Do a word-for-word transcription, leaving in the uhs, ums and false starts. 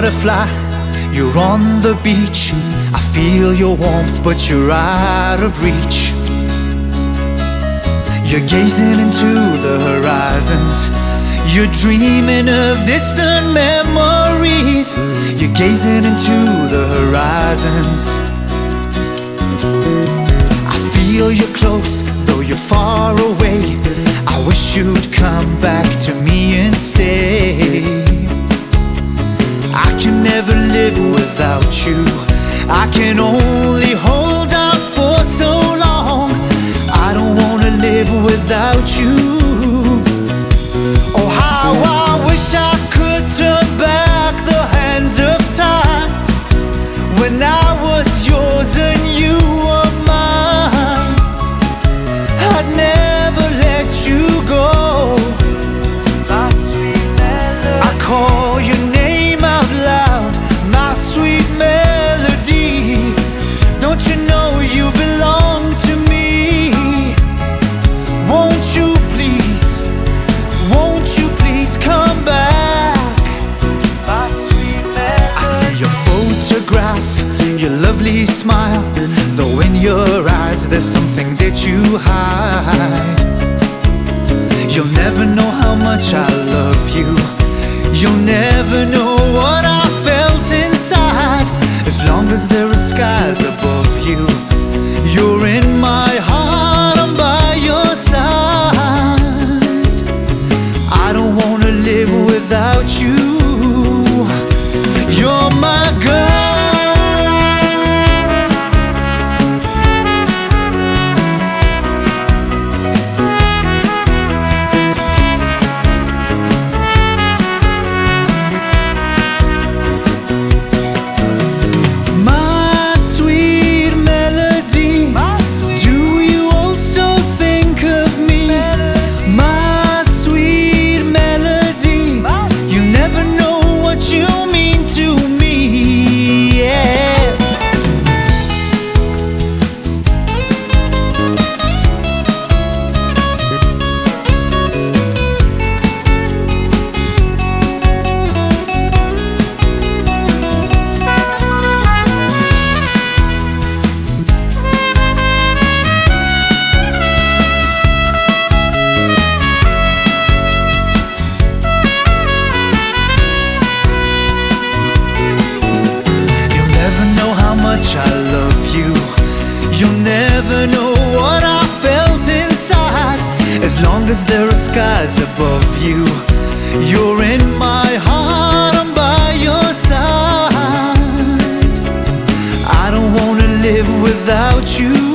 butterfly, you're on the beach. I feel your warmth, but you're out of reach. You're gazing into the horizons, you're dreaming of distant memories. You're gazing into the horizons. I feel you're close, though you're far away. I wish you'd come back to me and stay. I can never live without you. I can only hold out for so long. I don't wanna live without you. Oh, how I wish I could turn back the hands of time, when I was yours and you were mine. I'd never let you go. I call your name out loud, my sweet melody. Don't you know you belong to me? Won't you please, won't you please come back? I see your photograph, your lovely smile, though in your eyes there's something that you hide. You'll never know how much I love you. You'll never know what I felt inside. As long as there are skies above you, you're in my heart, I'm by your side. I don't wanna live without you. You're my girl. I love you. You'll never know what I felt inside. As long as there are skies above you, you're in my heart, I'm by your side. I don't wanna live without you.